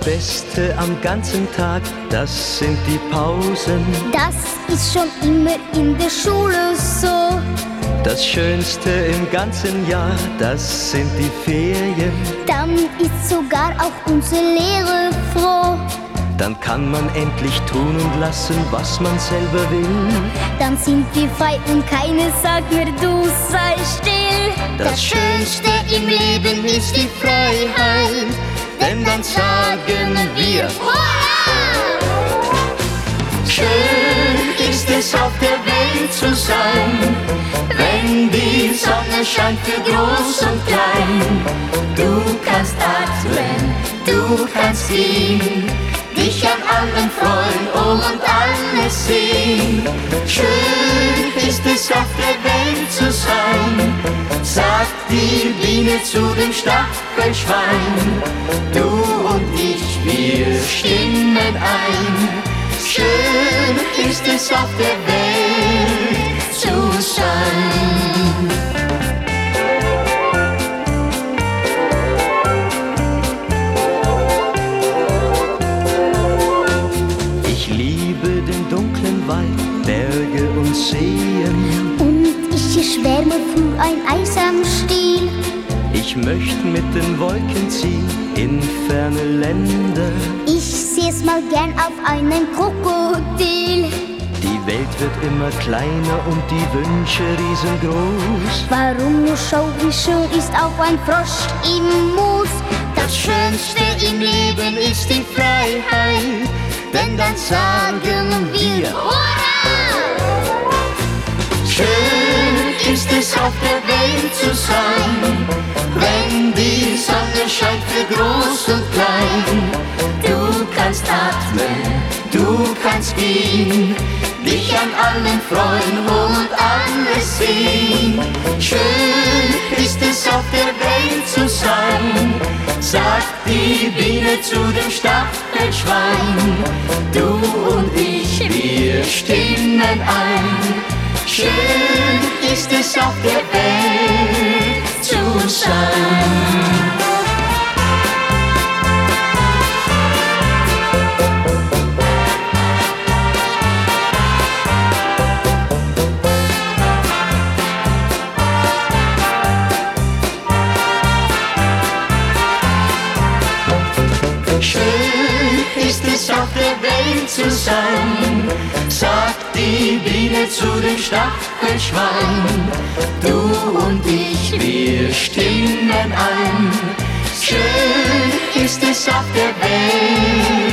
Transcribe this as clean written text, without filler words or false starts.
Beste am ganzen Tag, das sind die Pausen. Das ist schon immer in der Schule so. Das Schönste im ganzen Jahr, das sind die Ferien. Dann ist sogar auch unsere Lehrer froh. Dann kann man endlich tun und lassen, was man selber will. Dann sind wir frei und keiner sagt mir, du sei still. Das Schönste im Leben ist die Freiheit, denn dann sagen wir Hurra! Schön ist es auf der Welt zu sein, wenn die Sonne scheint für groß und klein. Du kannst atmen, du kannst gehen, dich an allem freuen und alles sehen. Schön ist es auf der Welt zu sein, sagt die Biene zu dem Stachelschwein. Du und ich, wir stimmen ein. Schön ist es auf der Welt zu sein. Ich liebe den dunklen Wald, Berge und Seen. Und ich schwärme für ein Eis am Stiel. Ich möchte mit den Wolken ziehen in ferne Länder. Ich seh's mal gern auf einen Krokodil. Die Welt wird immer kleiner und die Wünsche riesengroß. Warum nur schau, wie schön ist auch ein Frosch im Moos. Das Schönste im Leben ist die Freiheit, denn dann sagen wir Hurra! Schön ist es auf der Welt zu sein, wenn die Sonne scheint für groß und klein. Du kannst atmen, du kannst gehen, dich an allem freuen und alles sehen. Schön ist es auf der Welt zu sein, sagt die Biene zu dem Stachelschwein. Du und ich, wir stimmen ein. Schön ist es auf der Welt zu sein. Schön ist es auf der Welt zu sein, sagt die Biene zu dem Stachelschwein. Du und ich, wir stimmen ein. Schön ist es auf der Welt